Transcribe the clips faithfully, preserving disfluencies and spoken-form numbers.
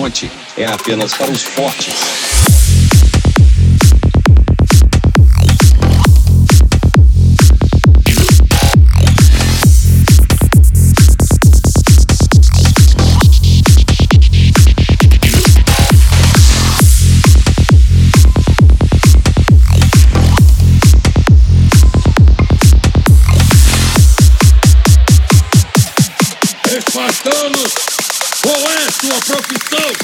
fronte é apenas para os fortes. Espartanos, qual é a sua profissão?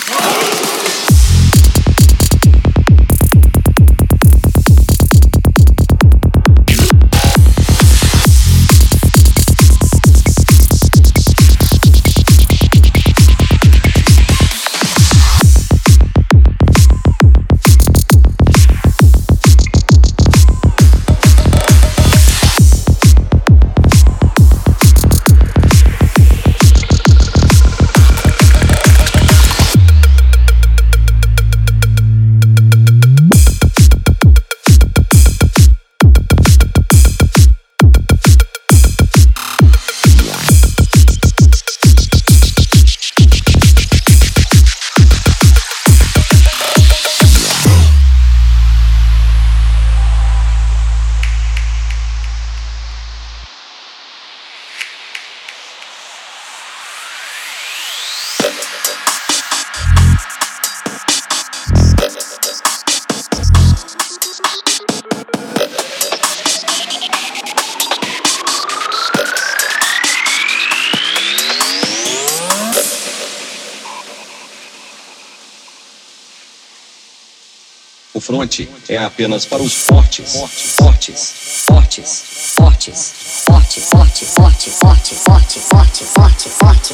O fronte é apenas para os fortes. Fortes, fortes, fortes, fortes, forte, forte, forte, forte, forte, forte, forte, forte,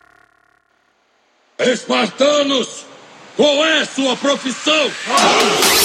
Espartanos, qual é a sua profissão?